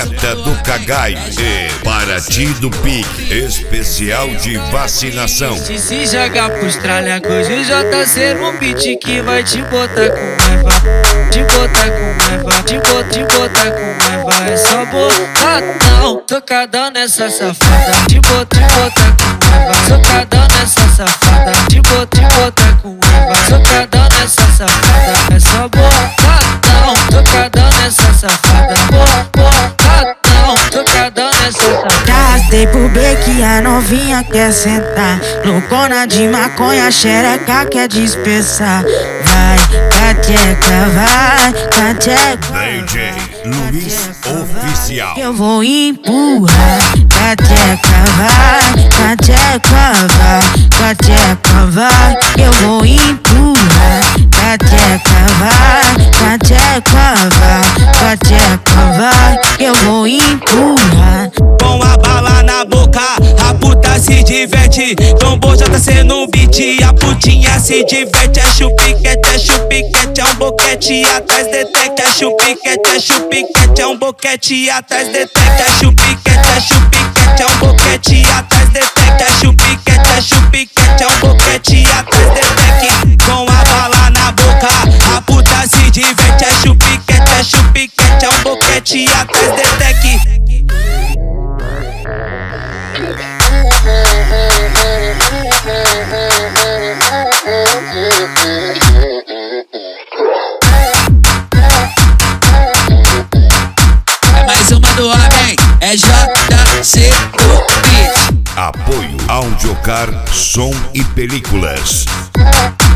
Delta do Cagai e Paraty do Pique, especial de vacinação. Se jogar pros tralhacos, o JC no beat que vai te botar com raiva, te botar com raiva, te botar com raiva. É só botadão, tocadão nessa safada, te botar com raiva, socadão nessa safada, te botar com raiva, socadão nessa safada. É só botadão, tocadão nessa safada, botadão, tocadão nessa safada. Arrastei pro beque, a novinha quer sentar. Loucona de maconha, xereca quer dispersar. Vai, cateca, vai, cateca. DJ Luiz Oficial. Eu vou empurrar. Cateca, vai, cateca, vai, cateca, vai. Eu vou empurrar. Cateca, vai, cateca, vai, cateca, vai. Eu vou empurrar. Com a bala na boca, a puta se diverte. Trombou JC no beat, a putinha se diverte. É chupiquete, é um boquete atrás detecta. É chupiquete, é um boquete atrás detecta. É chupiquete, é um boquete atrás detecta. É chupiquete, é um boquete atrás detecta. Com a bala na boca, a puta se diverte. É chupiquete, é um boquete atrás detecta. É mais uma do homem, é JC do beat. Apoio Audiocar Som e Películas.